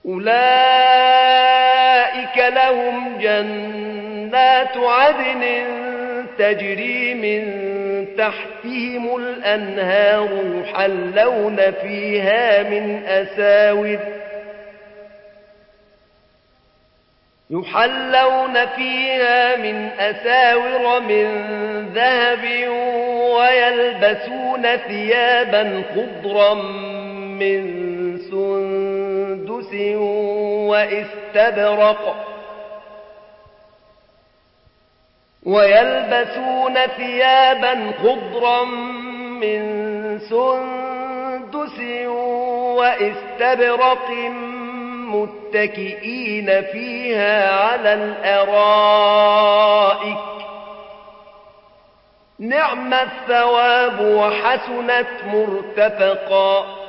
أولئك لهم جنات عدن تجري من تحتهم الأنهار يحلون فيها من أساور من ذهب ويلبسون ثيابا خضرا من سندس واستبرق متكئين فيها على الأرائك نعم الثواب وحسنت مرتفقا